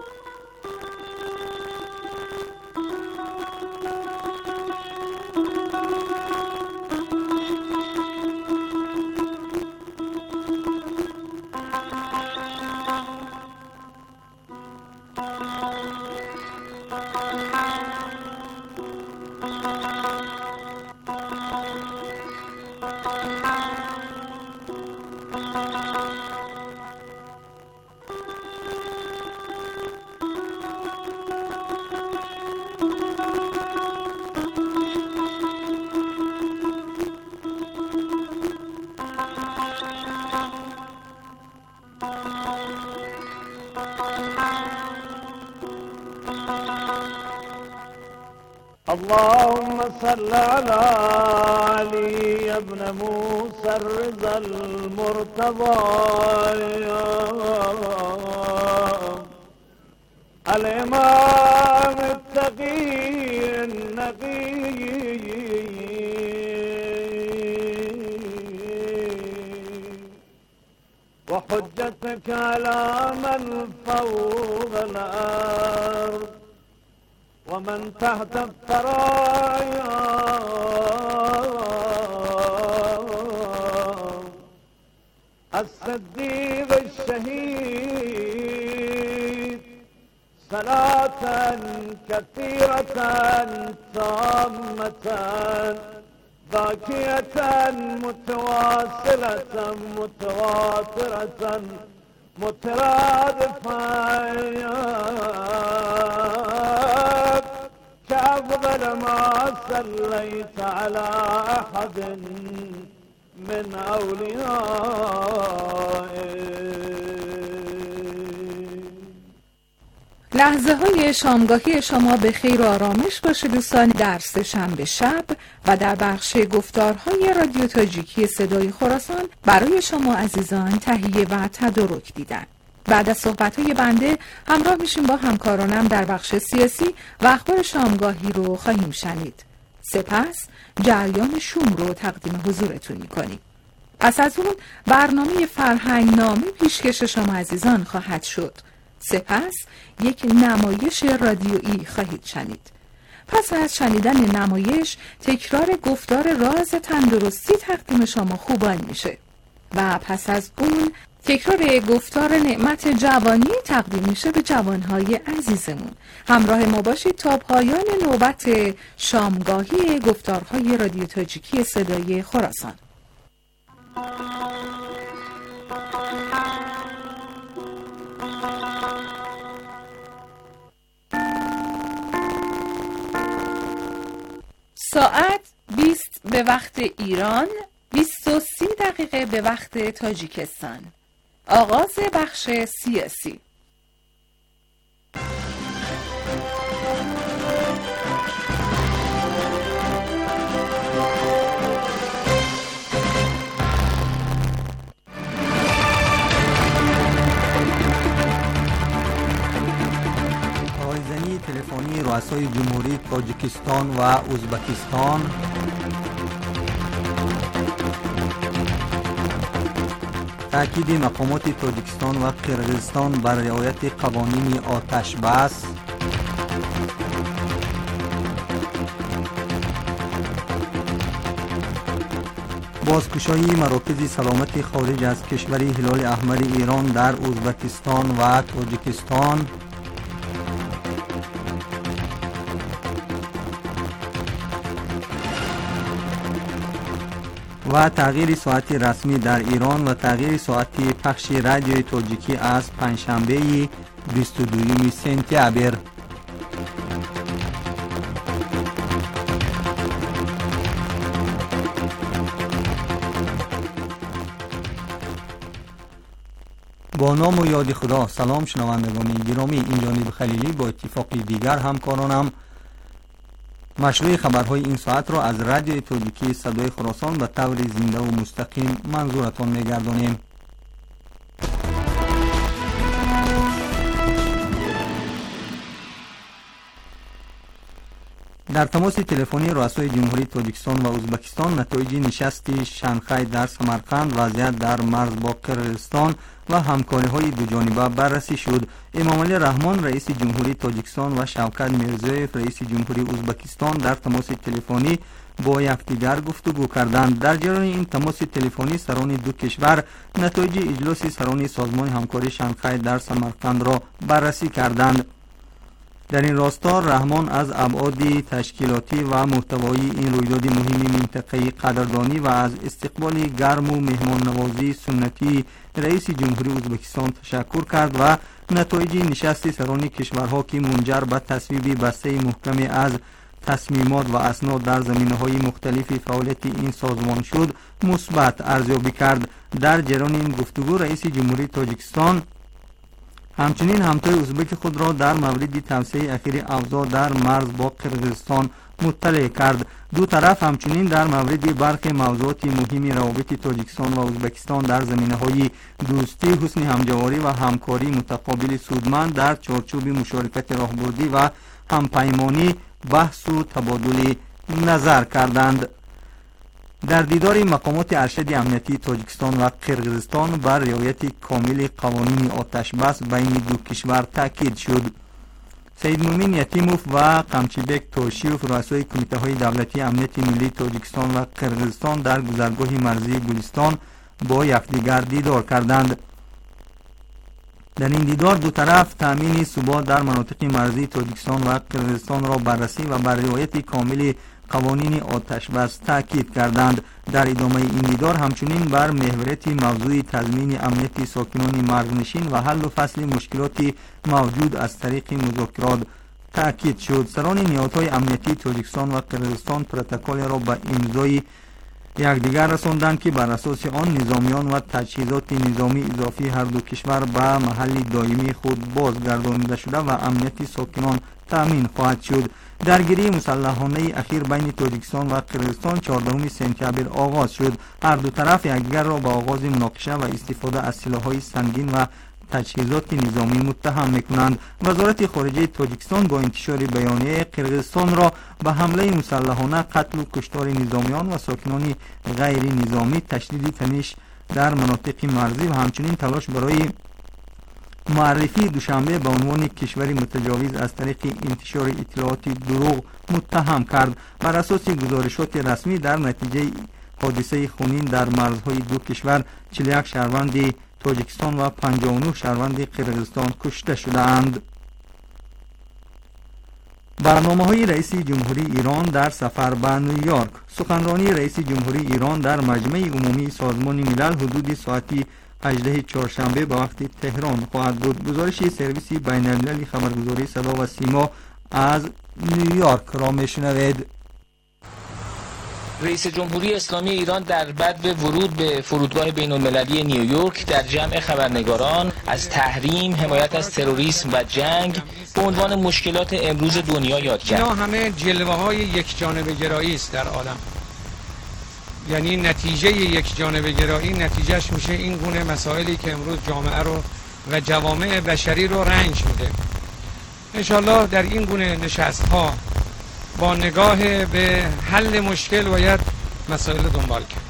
اللهم صل على علي ابن موسى الرضا المرتضى الإمام التقي النقي وحجتك على من فوق الأرض ومن تحت الثرايا الصديق الشهيد صلاة كثيرة تامة باكية متواصلة متواترة مترادفة كأفضل ما صليت على أحد من أوليائك لحظه های شامگاهی شما به خیر و آرامش باشه دوستان. در سه‌شنبه شب و در بخش گفتارهای رادیو تاجیکی صدای خراسان برای شما عزیزان تهیه و تدارک دیدن. بعد از صحبت‌های بنده همراه میشیم با همکارانم در بخش سیاسی و اخبار شامگاهی رو خواهیم شنید. سپس جریان شوم رو تقدیم حضورتون می‌کنیم. پس از اون برنامه فرهنگ نامی پیشکش شما عزیزان خواهد شد. سپس یک نمایش رادیویی خواهید شنید. پس از شنیدن نمایش تکرار گفتار راز تندرستی تقدیم شما خوبان میشه و پس از اون تکرار گفتار نعمت جوانی تقدیم میشه به جوانهای عزیزمون. همراه ما باشید تا پایان نوبت شامگاهی گفتارهای رادیو تاجیکی صدای خراسان. ساعت 20 به وقت ایران، 20:30 دقیقه به وقت تاجیکستان. آغاز بخش سیاسی. رایزنی تلفنی رؤسای جمهوری تاجیکستان و ازبکستان، تأکید مقامات تاجیکستان و قرقیزستان بر رعایت قوانین آتش بس، بازگشایی مراکز سلامت خارج از کشور هلال احمر ایران در ازبکستان و تاجیکستان، و تغییر ساعت رسمی در ایران و تغییر ساعت پخش رادیوی تاجیکی از پنجشنبه 22 سپتامبر. با نام و یاد خدا. سلام شنوندگان گرامی، این جانب خلیلی با اتفاق دیگر همکارانم مشروع خبرهای این ساعت را از رادیو تاجیکی صدای خراسان به طور زنده و مستقیم منظورتان می‌گردانیم. در تماس تلفنی رؤسای جمهوری تاجیکستان و ازبکستان نتایج نشست شانگهای در سمرقند، وضعیت در مرز با قرقیزستان و همکاری‌های دوجانبه بررسی شد. امامعلی رحمان رئیس جمهوری تاجیکستان و شوکت میرزیوف رئیس جمهوری ازبکستان در تماس تلفنی با یکدیگر گفتگو کردند. در جریان این تماس تلفنی سران دو کشور نتایج اجلاس سران سازمان همکاری شانگهای در سمرقند را بررسی کردند. در این راستا رحمان از ابعاد تشکیلاتی و محتوایی این رویداد مهم منطقه‌ای قدردانی و از استقبال گرم و مهمان نوازی سنتی رئیس جمهوری ازبکستان تشکر کرد و نتایج نشست سران کشورها که منجر به تصویب بسته محکمی از تصمیمات و اسناد در زمینه‌های مختلف فعالیت این سازمان شد مثبت ارزیابی کرد. در جریان این گفتگو رئیس جمهوری تاجیکستان همچنین همتای ازبک خود را در مورد توسعه اخیر اوضاع در مرز با قرقیزستان مطلع کرد. دو طرف همچنین در مورد برخی موضوعات مهم روابط تاجیکستان و ازبکستان در زمینه‌های دوستی، حسن همجواری و همکاری متقابل سودمند در چارچوب مشارکت راهبردی و همپیمانی بحث و تبادل نظر کردند. در دیدار مقامات ارشد امنیتی تاجیکستان و قرقیزستان بر رعایت کامل قوانین آتش بس بین دو کشور تاکید شد. سید مومن یتیموف و قمچیبک توشیوف رؤسای کمیته های دولتی امنیت ملی تاجیکستان و قرقیزستان در گذرگاه مرزی گلستان با یکدیگر دیدار کردند. در این دیدار دو طرف تامین ثبات در مناطق مرزی تاجیکستان و قرقیزستان را بررسی و بر رعایت کامل قوانین آتش بس تاکید کردند. در ادامه این دیدار همچنین بر محوریت موضوع تضمین امنیت ساکنان مرزنشین و حل و فصل مشکلات موجود از طریق مذاکرات تاکید شد. سران نهادهای امنیتی تاجیکستان و قرقیزستان پروتکل را به امضای یکدیگر رساندند که بر اساس آن نظامیان و تجهیزات نظامی اضافی هر دو کشور به محل دائمی خود بازگردانیده شده و امنیت ساکنان تأمین خواهد شد. درگیری مسلحانه اخیر بین تاجیکستان و قرقیزستان 14 سپتامبر آغاز شد. هر دو طرف یکدیگر را به آغاز مناقشه و استفاده از سلاح‌های سنگین و تجهیزات نظامی متهم می‌کنند. وزارت خارجه تاجیکستان با انتشار بیانیه قرقیزستان را به حمله مسلحانه، قتل و کشتار نظامیان و ساکنان غیر نظامی، تشدید تنش در مناطق مرزی و همچنین تلاش برای معرفی دوشنبه به عنوان کشوری متجاوز از طریق انتشار اطلاعات دروغ متهم کرد. بر اساس گزارشات رسمی در نتیجه حادثه خونین در مرزهای دو کشور 41 شهروند تاجیکستان و 59 شهروند قرقیزستان کشته شدند. برنامه‌های رئیس جمهوری ایران در سفر به نیویورک. سخنرانی رئیس جمهوری ایران در مجمع عمومی سازمان ملل حدود ساعت 18 چهارشنبه به وقت تهران خواهد بود. گزارش سرویس بین‌المللی خبرگزاری صدا و سیما از نیویورک را میشنوید. رئیس جمهوری اسلامی ایران در بدو ورود به فرودگاه بین‌المللی نیویورک در جمع خبرنگاران از تحریم، حمایت از تروریسم و جنگ به عنوان مشکلات امروز دنیا یاد کرد. اینا همه جلوه‌های یک جانبه گرایی است در عالم. یعنی نتیجه یک جانبه گرایی نتیجهش میشه این گونه مسائلی که امروز جامعه رو و جوامع بشری رو رنج میده. انشالله در این گونه نشست‌ها با نگاه به حل مشکل باید مسائل دنبال کرد.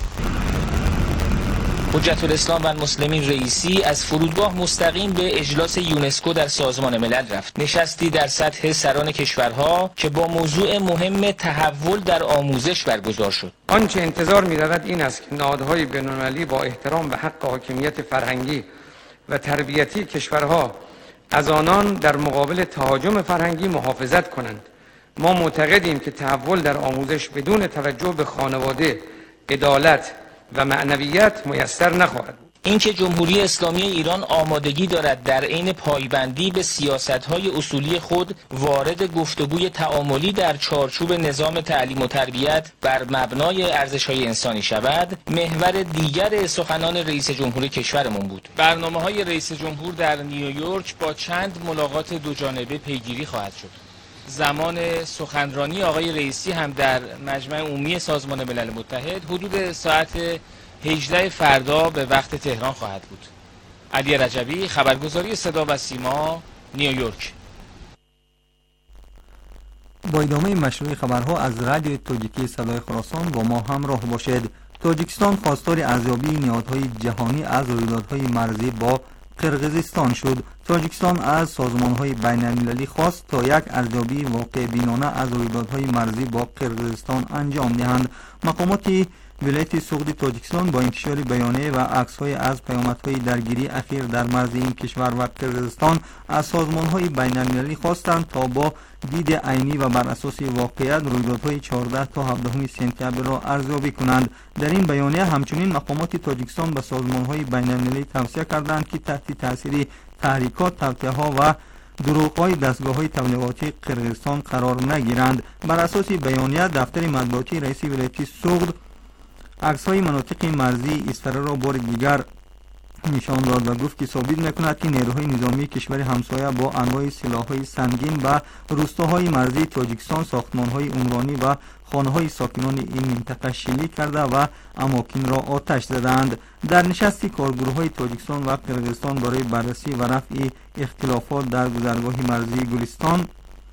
حجت الاسلام و المسلمین رئیسی از فرودگاه مستقیم به اجلاس یونسکو در سازمان ملل رفت. نشستی در سطح سران کشورها که با موضوع مهم تحول در آموزش برگزار شد. آنچه انتظار می‌رود این است که نهادهای بین‌المللی با احترام به حق حاکمیت فرهنگی و تربیتی کشورها از آنان در مقابل تهاجم فرهنگی محافظت کنند. ما معتقدیم که تحول در آموزش بدون توجه به خانواده، عدالت و معنویت میسر نخواهد بود. اینکه جمهوری اسلامی ایران آمادگی دارد در عین پایبندی به سیاست‌های اصولی خود وارد گفتگوی تعاملی در چارچوب نظام تعلیم و تربیت بر مبنای ارزش‌های انسانی شود، محور دیگر سخنان رئیس جمهور کشورمون بود. برنامه‌های رئیس جمهور در نیویورک با چند ملاقات دوجانبه پیگیری خواهد شد. زمان سخنرانی آقای رئیسی هم در مجمع عمومی سازمان ملل متحد حدود ساعت 18 فردا به وقت تهران خواهد بود. علی رجبی، خبرگزاری صدا و سیما، نیویورک. با ادامه مشروع خبرها از رادیو تاجیکی صدای خراسان با ما همراه باشید. تاجیکستان خواستار ارزیابی نهادهای جهانی از رویدادهای مرزی با قرقیزستان شد. تاجیکستان از سازمان‌های بین‌المللی خواست تا یک ارزیابی واقع بینانه از رویدادهای مرزی با قرقیزستان انجام دهند. مقامات ولایت سوغد تاجیکستان با انتشار بیانیه و عکس‌های از پیامدهای درگیری اخیر در مرز این کشور و قرقیزستان از سازمان‌های بین‌المللی خواستند تا با دید عینی و بر اساس واقعیت رویدادهای 14 تا 17 سپتامبر را ارزیابی کنند. در این بیانیه همچنین مقامات تاجیکستان به سازمان‌های بین‌المللی توصیه کردند که تحت تاثیر تحریکات، توطئه‌ها و دروغ‌های دستگاه‌های تبلیغاتی قرقیزستان قرار نگیرند. بر اساس بیانیه دفتر مطبوعاتی رئیس ولایت سوغد عکس‌های مناطق مرزی اسفره را بار دیگر نشان داد و گفت که ثابت می‌کند که نیروهای نظامی کشور همسایه با انواع سلاح‌های سنگین به روستاهای مرزی تاجیکستان، ساختمان‌های عمرانی و خانه‌های ساکنان این منطقه شلیک کرده و اماکن را آتش زدند. در نشست کارگروه‌های تاجیکستان و قرقیزستان برای بررسی و رفع اختلافات در گذرگاه مرزی گلستان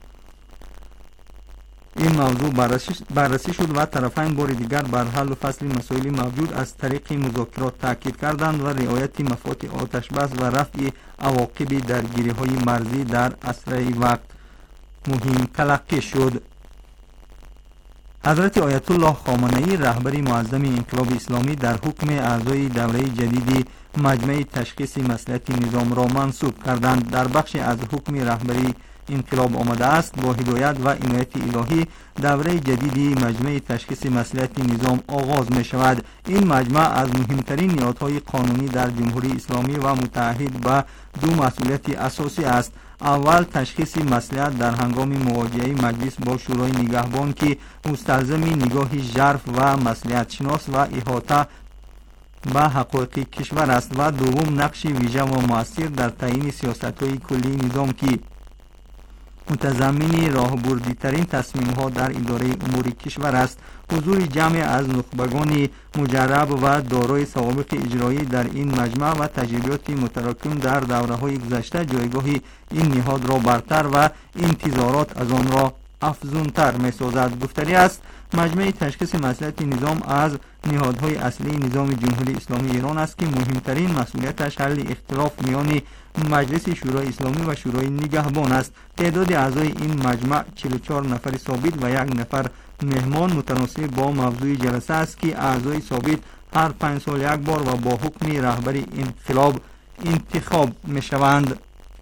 این موضوع بررسی شد و طرفین بار دیگر بر حل و فصل مسائل موجود از طریق مذاکرات تاکید کردند و رعایت مفاد آتش بس و رفع عواقب درگیری‌های مرزی در اسرع وقت مهم تلقی شد. حضرت آیت الله خامنه‌ای رهبر معظم انقلاب اسلامی در حکم اعضای دوره جدید مجمع تشخیص مصلحت نظام را منصوب کردند. در بخش از حکم رهبری انقلاب آمده است با هدایت و عنایت الهی دوره جدیدی مجمع تشخیص مصلحت نظام آغاز می شود. این مجمع از مهمترین نهادهای قانونی در جمهوری اسلامی و متعهد به دو مسئولیت اساسی است. اول تشخیص مصلحت در هنگام مواجهه مجلس با شورای نگهبان که مستلزم نگاه ژرف و مصلحت شناس و احاطه به حقایق کشور است و دوم نقش ویژه و مؤثر در تعیین سیاست‌های کلی نظام که متضمن راهبردی‌ترین تصمیم‌ها در اداره امور کشور است. حضور جمع از نخبگان مجرب و دارای سوابق اجرایی در این مجمع و تجربیات متراکم در دوره‌های گذشته جایگاه این نهاد را برتر و انتظارات از آن را افزونتر می‌سازد. گفتنی است مجمع تشخیص مصلحت نظام از نهادهای اصلی نظام جمهوری اسلامی ایران است که مهمترین مسئولیتش حل اختلاف میان مجلس شورای اسلامی و شورای نگهبان است. تعداد اعضای این مجمع 44 نفر ثابت و 1 نفر مهمان متناسب با موضوع جلسه است که اعضای ثابت هر 5 سال یک بار و با حکم رهبر انقلاب انتخاب می‌شوند.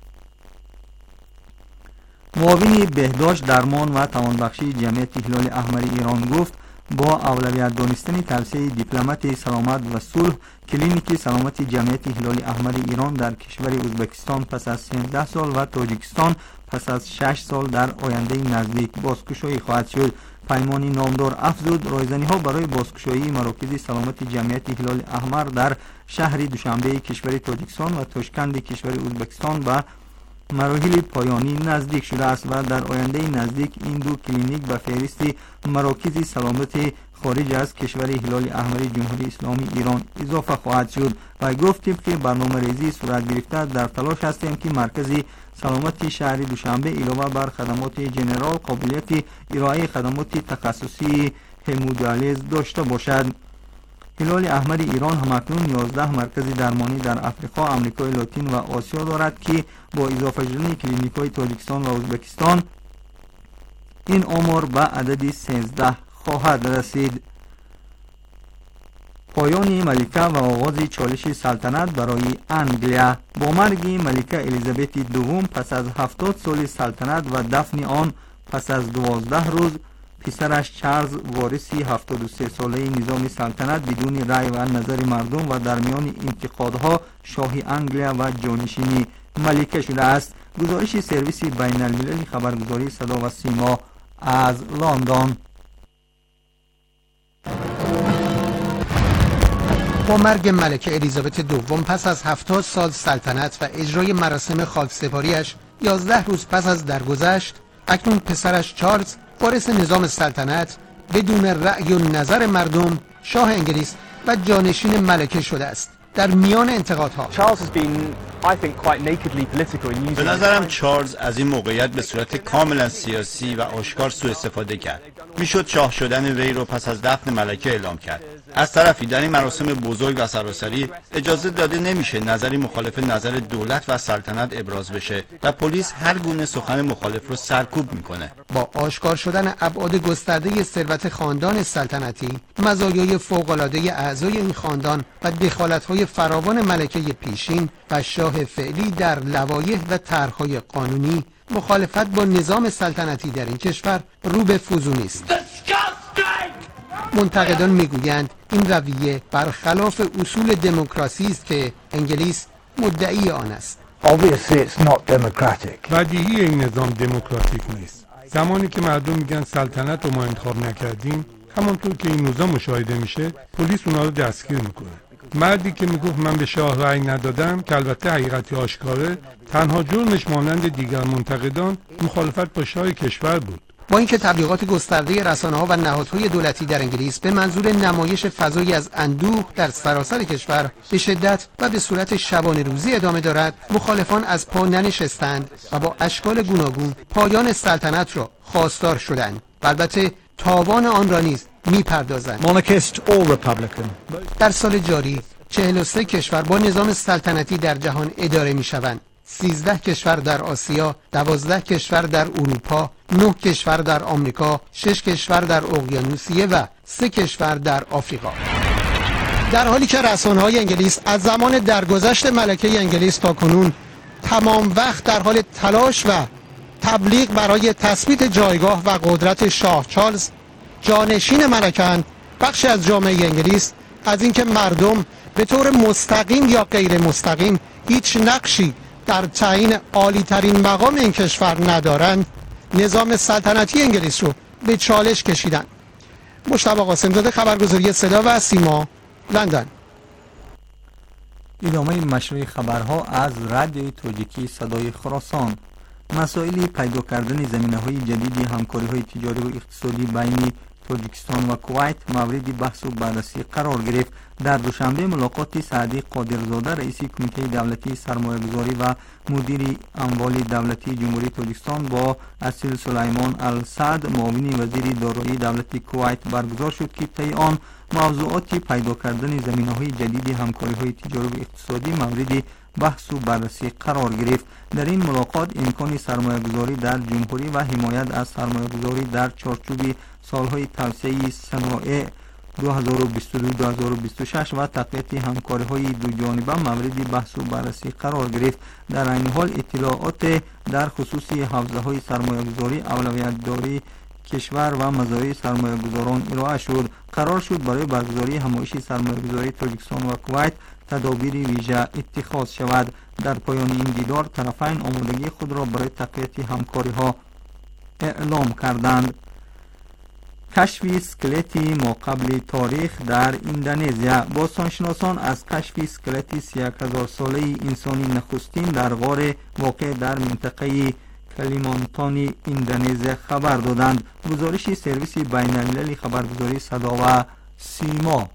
معاون بهداشت درمان و توانبخشی جمعیت هلال احمر ایران گفت با اولویت دانستن توسعه دیپلمات سلامت و صلح کلینیک سلامت جمعیت هلال احمر ایران در کشور ازبکستان پس از 13 سال و تاجیکستان پس از 6 سال در آینده نزدیک بازگشایی خواهد شد. پیمانی نامدار افزود رایزنی‌ها برای بازگشایی مراکز سلامت جمعیت هلال احمر در شهر دوشنبه کشور تاجیکستان و تاشکند کشور ازبکستان به مراحل پایانی نزدیک شده است و در آینده نزدیک این دو کلینیک به فهرست مراکز سلامت خارج از کشور هلال احمر جمهوری اسلامی ایران اضافه خواهد شد و گفت طبق برنامه‌ریزی صورت گرفته در تلاش هستیم که مرکز سلامت شهر دوشنبه علاوه بر خدمات جنرال قابلیت ارائه خدمات تخصصی همودیالیز داشته باشد. هلال احمر ایران همکنون 11 مرکز درمانی در افریقا، امریکای لاتین و آسیا دارد که با اضافه شدن کلینیک‌های تاجیکستان و ازبکستان این آمار به عدد 13 خواهد رسید. پایان ملکه و آغاز چالش سلطنت برای انگلیا. با مرگ ملکه الیزابت دوم پس از 70 سال سلطنت و دفن آن پس از 12 روز، پسرش چارلز وارثی 73 ساله نظام سلطنت بدون رأی و نظر مردم و در میان انتقادها شاه انگلیا و جانشین ملکه شده است. گزارش سرویس بین المللی خبرگزاری صدا و سیما از لندن. با مرگ ملکه الیزابت دوم پس از 70 سال سلطنت و اجرای مراسم خاکسپاریش 11 روز پس از درگذشت، اکنون پسرش چارلز وارث نظام سلطنت بدون رأی و نظر مردم شاه انگلیس و جانشین ملکه شده است. در میان انتقادها به نظرم چارلز از این موقعیت به صورت کاملا سیاسی و آشکار سوء استفاده کرد. میشد شاه شدن وی را پس از دفن ملکه اعلام کرد. از طرفی در این مراسم بزرگ و سراسری اجازه داده نمیشه نظری مخالف نظر دولت و سلطنت ابراز بشه و پلیس هر گونه سخن مخالف رو سرکوب میکنه. با آشکار شدن ابعاد گسترده ثروت خاندان سلطنتی، مزایای فوق‌العاده اعضای این خاندان و دخالت‌های فراوان ملکه پیشین و شاه فعلی در لوایح و طرح‌های قانونی، مخالفت با نظام سلطنتی در این کشور رو به فزونی است. منتقدان میگویند این رویه برخلاف اصول دموکراسی است که انگلیس مدعی آن است. بدیهی این نظام دموکراتیک نیست. زمانی که مردم میگن سلطنت رو ما انتخاب نکردیم، همانطور که این روزا مشاهده میشه پلیس اونا رو دستگیر میکنه. مردی که میگفت من به شاه رأی ندادم، که البته حقیقتی آشکاره، تنها جرمش مانند دیگر منتقدان مخالفت با شاه کشور بود. با اینکه تبلیغات گسترده رسانه‌ها و نهادهای دولتی در انگلیس به منظور نمایش فضایی از اندوه در سراسر کشور به شدت و به صورت شبانه روزی ادامه دارد، مخالفان از پا ننشستند و با اشکال گوناگون پایان سلطنت را خواستار شدند. البته تاوان آن را نیز می‌پردازند. در سال جاری 43 کشور با نظام سلطنتی در جهان اداره می‌شوند. 13 کشور در آسیا، 12 کشور در اروپا، 9 کشور در آمریکا، 6 کشور در اقیانوسیه و 3 کشور در آفریقا. در حالی که رسانه‌های انگلیس از زمان درگذشت ملکه انگلیس تا کنون تمام وقت در حال تلاش و تبلیغ برای تثبیت جایگاه و قدرت شاه چارلز جانشین ملکه‌اند بخشی از جامعه انگلیس از اینکه مردم به طور مستقیم یا غیر مستقیم هیچ نقشی در تعیین عالی‌ترین مقام این کشور ندارند نظام سلطنتی انگلیس رو به چالش کشیدند. مجتبی قاسم‌زاده، خبرگزاری صدا و سیما، لندن. ادامه مشروع خبرها از رادیوی تاجیکی صدای خراسان. مسائل پیدا کردن زمینه‌های جدید همکاری‌های تجاری و اقتصادی بین تاجیکستان و کویت مورد بحث و بررسی قرار گرفت. در دوشنبه ملاقات سعدی قادرزاده رئیس کمیته دولتی سرمایه‌گذاری و مدیر اموال دولتی جمهوری تاجیکستان با اصیل سلیمان السعد معاون وزیر دارایی دولتی کویت برگزار شد که طی آن موضوعات پیدا کردن زمینه‌های جدید همکاری‌های تجاری و اقتصادی مورد بحث و بررسی قرار گرفت. در این ملاقات امکان سرمایه‌گذاری در جمهوری و حمایت از سرمایه‌گذاری در چارچوب سالهای توسعه صنایع 2022-2026 و تقویت همکاری‌های دوجانبه مورد بحث و بررسی قرار گرفت. در این حال اطلاعات در خصوص حوزه‌های سرمایه‌گذاری اولویت داری کشور و مزایای سرمایه‌گذاران ارائه شد. قرار شد برای برگزاری همایش سرمایه‌گذاری تاجیکستان و کویت تدابیر ویژه اتخاذ شود. در پایان این دیدار طرفین آمادگی خود را برای تقویت همکاری‌ها اعلام کردند. کشف اسکلتی ماقبل تاریخ در اندونزیا. باستانشناسان از کشف اسکلت 3000 ساله انسانی نخستین در غار واقع در منطقه کلیمانتان اندونزیا خبر دادند. گزارش سرویس بین‌المللی خبرگزاری صدا و سیما.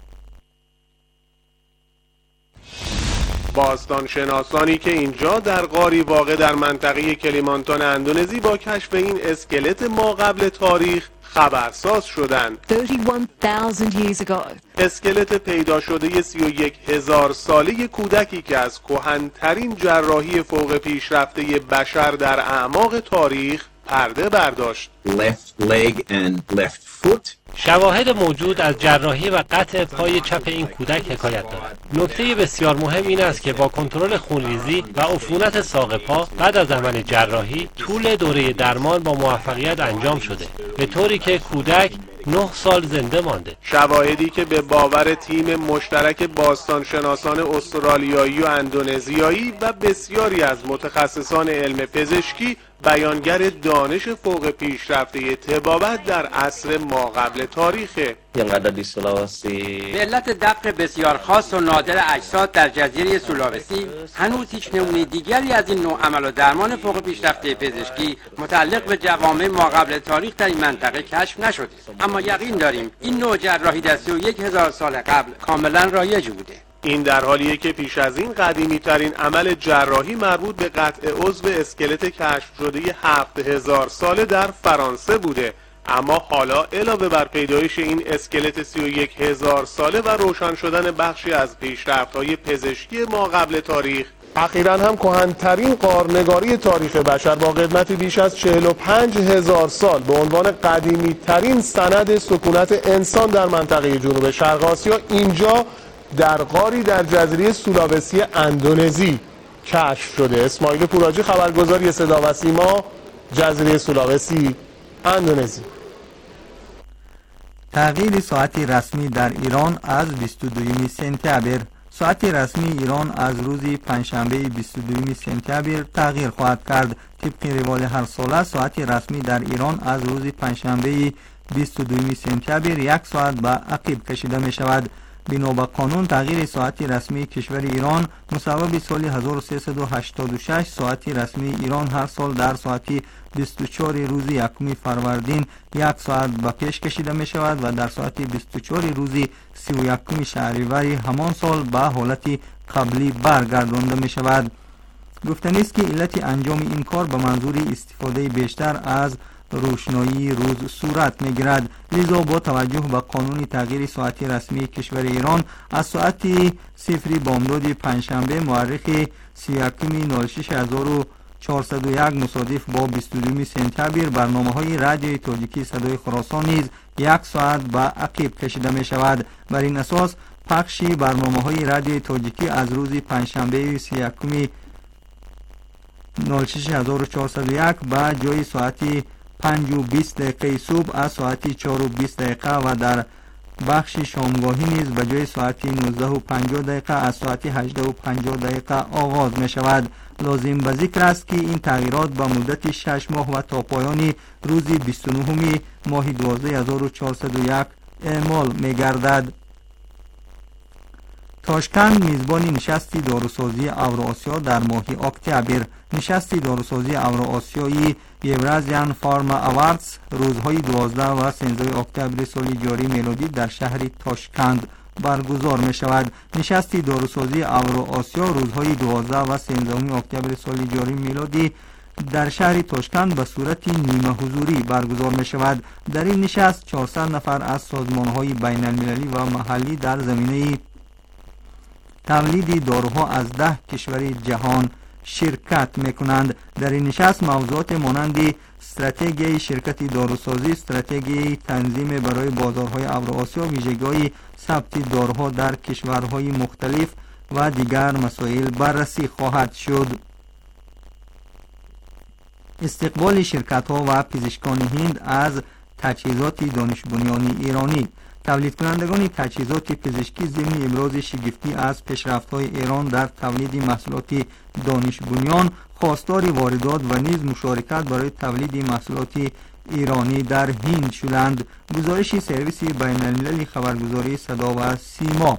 باستانشناسانی که اینجا در غاری واقع در منطقه کلیمانتان اندونزی با کشف این اسکلت ماقبل تاریخ خبرساز شدند. 31,000 years ago. اسکلت پیدا شده 31,000 ساله کودکی که از کهن‌ترین جراحی فوق پیشرفته بشر در اعماق تاریخ پرده برداشت. Left leg and left foot. شواهد موجود از جراحی و قطع پای چپ این کودک حکایت دارد. نکته بسیار مهم این است که با کنترل خونریزی و عفونت ساق پا بعد از عمل جراحی طول دوره درمان با موفقیت انجام شده، به طوری که کودک 9 سال زنده مانده. شواهدی که به باور تیم مشترک باستانشناسان استرالیایی و اندونزیایی و بسیاری از متخصصان علم پزشکی بیانگر دانش فوق پیشرفته طبابت در عصر ماقبل تاریخه. به علت دفع بسیار خاص و نادر اجساد در جزیره سولاوسی هنوز هیچ نمونه دیگری از این نوع عمل و درمان فوق پیشرفته پزشکی متعلق به جوامع ماقبل تاریخ در این منطقه کشف نشده، اما یقین داریم این نوع جراحی در 31,000 سال قبل کاملا رایج بوده. این در حالیه که پیش از این قدیمی ترین عمل جراحی مربوط به قطع عضو اسکلت کشف شده 7,000 ساله در فرانسه بوده، اما حالا علاوه بر پیدایش این اسکلت 31,000 ساله و روشن شدن بخشی از پیشرفت‌های پزشکی ما قبل تاریخ، اخیراً هم کهن‌ترین غارنگاری تاریخ بشر با قدمتی بیش از 45,000 سال به عنوان قدیمی ترین سند سکونت انسان در منطقه جنوب شرق آسیا اینجا در غاری در جزیره سولاوسی اندونزی کشف شده. اسماعیل پوراجی، خبرگزاری صدا و سیما، جزیره سولاوسی اندونزی. تغییر ساعت رسمی در ایران از 22 سپتامبر. ساعت رسمی ایران از روز پنجشنبه 22 سپتامبر تغییر خواهد کرد. طبق روال هر ساله ساعت رسمی در ایران از روز پنجشنبه 22 سپتامبر 1 ساعت به عقب کشیده می شود. بنا به قانون تغییر ساعت رسمی کشور ایران مصوب سال 1386 ساعت رسمی ایران هر سال در ساعت 24 روز 1 فروردین 1 ساعت به پیش کشیده می شود و در ساعت 24 روز 31 شهریور همان سال به حالت قبلی برگردانده می شود. گفتنی است که علت انجام این کار به منظور استفاده بیشتر از روشنایی روز صورت می‌گیرد. لذا با توجه به قانون تغییر ساعت رسمی کشور ایران از ساعت 0 بامداد پنجشنبه مورخ 31/06/1401 مصادف با 22 سپتامبر برنامه‌های رادیوی تاجیکی صدای خراسان نیز 1 ساعت به عقب کشیده می شود. بر این اساس پخش برنامه‌های رادیوی تاجیکی از روز پنجشنبه 31 06401 به جای ساعت 5:20 صبح از ساعت 4:20 و در بخش شامگاهی نیز به جای ساعت 19:50 از ساعت 18:50 آغاز می شود. لازم به ذکر است که این تغییرات به مدت 6 ماه و تا پایان روز 29 ماه 12 1401 اعمال می گردد. تاشکند میزبان نشست داروسازی اوراسیا در ماه اکتبر. نشست داروسازی اوراسیایی یورازیان فارما اواردز روزهای 12 و 13 اکتبر سال جاری میلادی در شهر تاشکند برگزار می شود. نشست داروسازی اوراسیا روزهای 12 و 13 اکتبر سال جاری میلادی در شهر تاشکند به صورت نیمه حضوری برگزار می شود. در این نشست 400 نفر از سازمان‌های بین المللی و محلی در زمینه تولید داروها از 10 کشور جهان شرکت میکنند. در این نشست موضوعات مانند استراتژی شرکت داروسازی، استراتژی تنظیم برای بازارهای اوراسیا، ویژگی‌های ثبت داروها در کشورهای مختلف و دیگر مسائل بررسی خواهد شد. استقبال شرکت‌ها و پزشکان هند از تجهیزات دانش بنیان ایرانی. تولید کنندگان تجهیزات پزشکی ضمن ابراز شگفتی از پیشرفت‌های ایران در تولید محصولات دانش بنیان خواستار واردات و نیز مشارکت برای تولید محصولات ایرانی در هند شدند. گزارش سرویس بین المللی خبرگزاری صدا و سیما.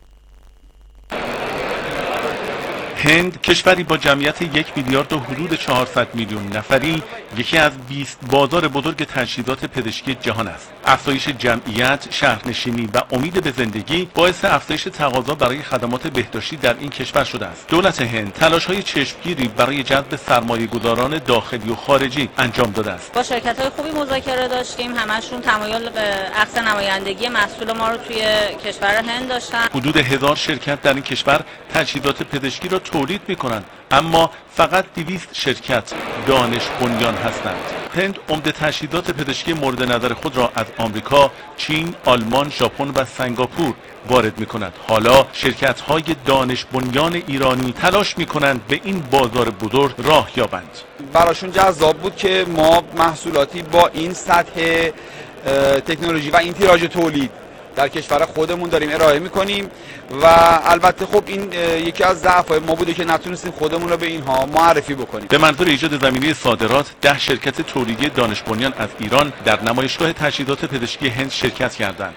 هند کشوری با جمعیت 1 میلیارد و حدود 400 میلیون نفری یکی از 20 بازار بزرگ تجهیزات پزشکی جهان است. افزایش جمعیت، شهرنشینی و امید به زندگی باعث افزایش تقاضا برای خدمات بهداشتی در این کشور شده است. دولت هند تلاش‌های چشمگیری برای جذب سرمایه‌گذاران داخلی و خارجی انجام داده است. با شرکت‌های خوبی مذاکره داشتیم، همشون تمایل به عقد نمایندگی محصول ما رو توی کشور هند داشتن. حدود 1000 شرکت در این کشور تجهیزات پزشکی را تولید می‌کنند، اما فقط 200 شرکت دانش بنیان هستند. هند عمده تجهیزات پزشکی مورد نظر خود را از آمریکا، چین، آلمان، ژاپن و سنگاپور وارد می‌کند. حالا شرکت‌های دانش بنیان ایرانی تلاش می‌کنند به این بازار بزرگ راه یابند. براشون جذاب بود که ما محصولاتی با این سطح تکنولوژی و این تیراژ تولید در کشور خودمون داریم ارائه میکنیم و البته خب این یکی از ضعف‌های ما بوده که نتونستیم خودمون رو به اینها معرفی بکنیم. به منظور ایجاد زمینه صادرات 10 شرکت تولیدی دانش بنیان از ایران در نمایشگاه تجهیزات پزشکی هند شرکت کردند.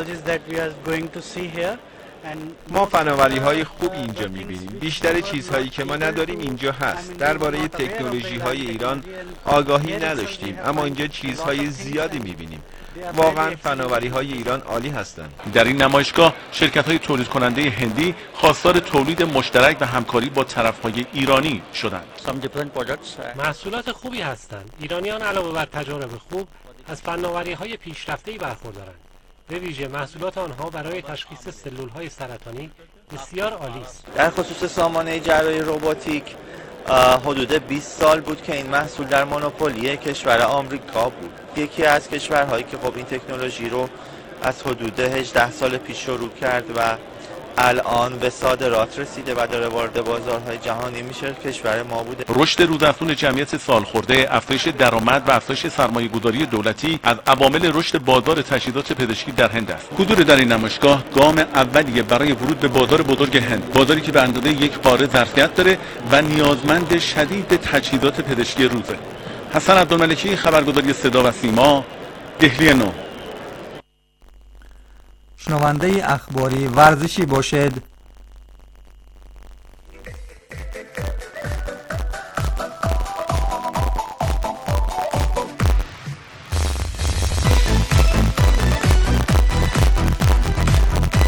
ما فناوری‌های خوب اینجا می‌بینیم. بیشتر چیزهایی که ما نداریم اینجا هست. درباره تکنولوژی‌های ایران آگاهی نداشتیم، اما اینجا چیزهای زیادی می‌بینیم. واقعا فناوری‌های ایران عالی هستند. در این نمایشگاه شرکت‌های تولید کننده هندی خواستار تولید مشترک و همکاری با طرف‌های ایرانی شدند. محصولات خوبی هستند. ایرانیان علاوه بر تجارب خوب از فناوری‌های پیشرفته‌ای برخوردارند. به ویژه محصولات آنها برای تشخیص سلول‌های سرطانی بسیار عالی است. در خصوص سامانه جراحی رباتیک حدود 20 سال بود که این محصول در مونوپولی کشور آمریکا بود. یکی از کشورهایی که خب این تکنولوژی رو از حدود 18 سال پیش شروع کرد و الان به صادرات رسیده و داره وارد بازارهای جهانی میشه کشور ما بوده. رشد روزافزون جمعیت سالخورده، افزایش درآمد و افزایش سرمایه‌گذاری دولتی از عوامل رشد بازار تجهیزات پزشکی در هند است. حضور در این نمایشگاه گام اولیه برای ورود به بازار بزرگ هند، بازاری که به اندازه یک پاره ظرفیت داره و نیازمند شدید تجهیزات پزشکی روزه. حسن عبدالملکی، خبرگزاری صدا و سیما، دهلی 9. شنونده اخباری ورزشی باشد.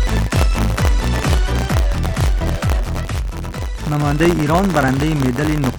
نماینده ایران برنده مدال